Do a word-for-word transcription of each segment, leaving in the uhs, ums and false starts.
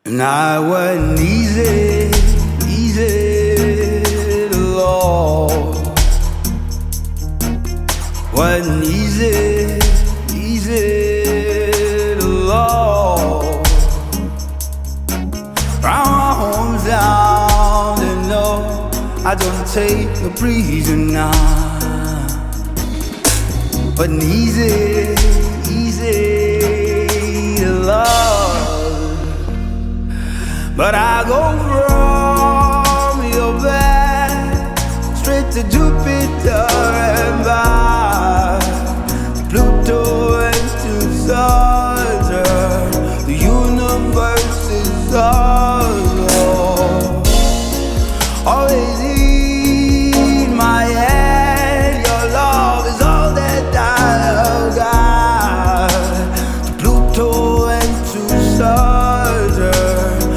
And I wasn't easy, easy to love. Wasn't easy, easy to love. Round my hometown, they know I don't take no prisoner. Wasn't easy, easy to love. But I go from your back straight to Jupiter and back to Pluto and to Saturn. The universe is ours. Always in my head, your love is all that I've got. To Pluto and to Saturn.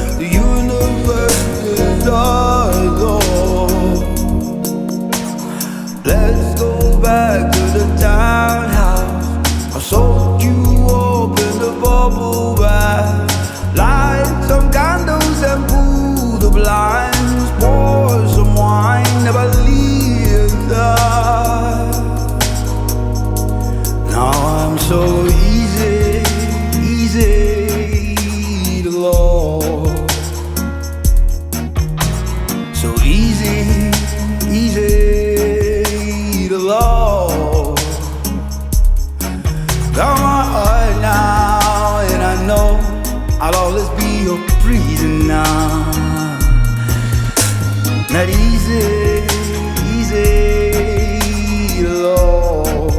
Let's go back to the townhouse. I'll soak you up in the bubble bath. Light some candles and pull the blinds. Pour some wine, never leave that. Now I'm so easy, easy to love. So easy, easy to love. Got my heart now, and I know I'll always be your prisoner. Not easy, easy to love.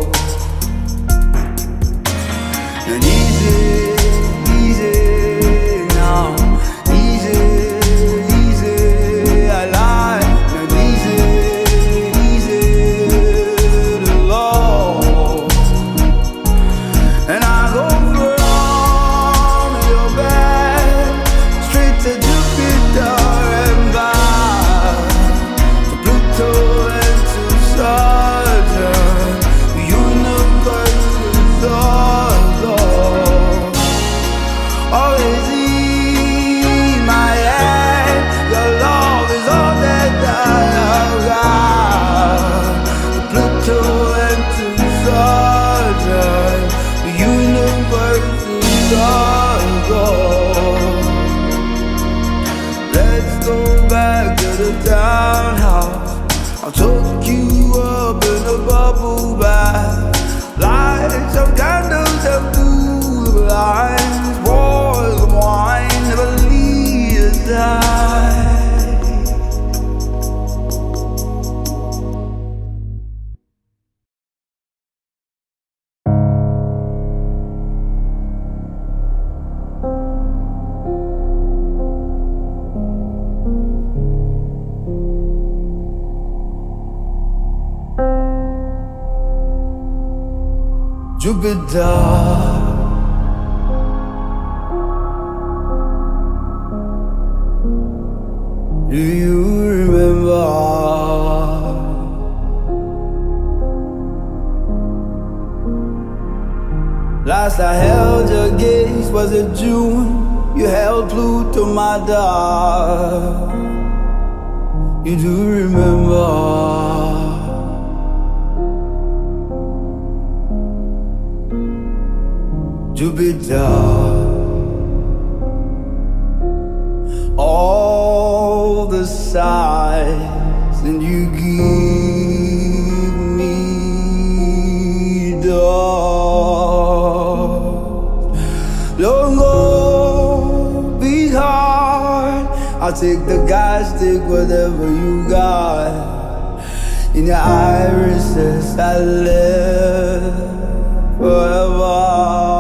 Not easy, easy now. Easy, easy, I lie. Not easy, easy to love. And I go from your bed straight to Jupiter and back to Pluto and to Saturn. The universe is ours. Always in my head, your love is all that I've got. To Pluto and to Saturn, the universe is ours. Let's go back to the townhouse. I'll tuck you up in a bubble bath. Light some candles and pull the blinds. Pour some wine, never leave your side. Jupiter, do you remember? Last I held your gaze was in June. You held Pluto, my dog. You do remember? Jupiter, all the sighs and you give me dogs. Don't go, be hard. I'll take the gas, take whatever you got. In your irises I live forever.